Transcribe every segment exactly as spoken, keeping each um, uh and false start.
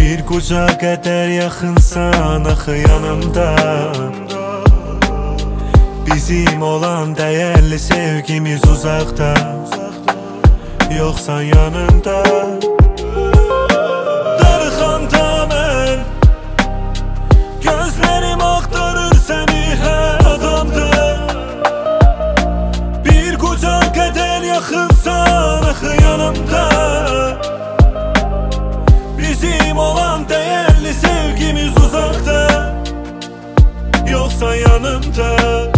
Bir qucaq qədər yaxınsan axı yanımda. Bizim olan dəyərli sevgimiz uzaqda, yoxsan yanımda. Darıxanda mən, gözlərim axtarır səni hər adamda. Bir qucaq qədər yaxınsan axı yanımda. Bizim olan dəyərli sevgimiz uzaqda, yoxsan yanımda.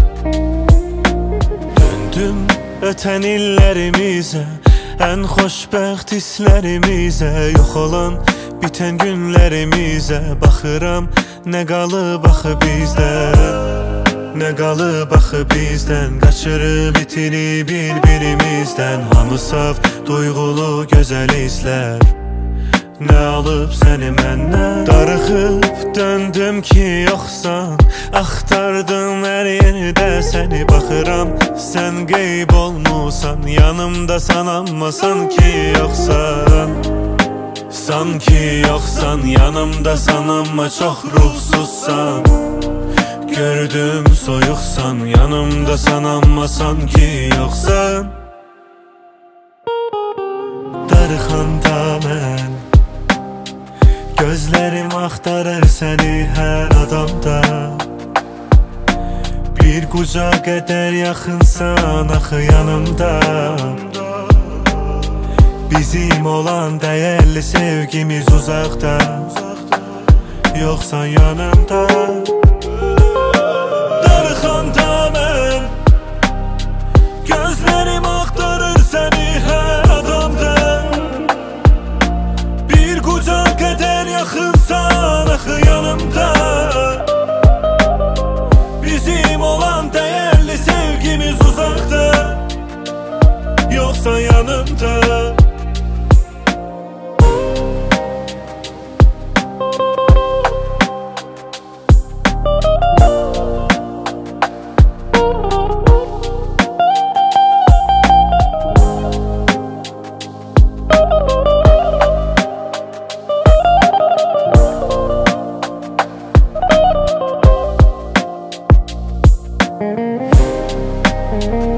Döndüm ötən illərimizə, ən xoşbəxt hisslərimizə, yox olan bitən günlərimizə baxıram. Nə qalıb axı bizdən, nə qalıb axı bizdən, qaçırıb itirib bir-birimizdən. Hamı saf, duyğulu, gözəl hisslər, nə alıb səni məndən. Darıxıb döndüm ki yoxsan, axtardım hər yerdə səni. Baxıram sən qeyb olmusan, yanımdasan amma sanki yoxsan. Sanki yoxsan, yanımdasan amma çox ruhsuzsan. Gördüm soyuqsan, yanımdasan amma sanki yoxsan. Darıxanda mən, gözlərim axtarır səni hər adamda. Bir qucaq qədər yaxınsan axı yanımda. Bizim olan dəyərli sevgimiz uzaqda, yoxsan yanımda. Darıxanda mən, gözlərim axtarır səni hər adamda. Bir qucaq qədər yaxınsan axı yanımda. Bizim olan dəyərli sevgimiz uzaqda, yoxsan yanımda. Thank you.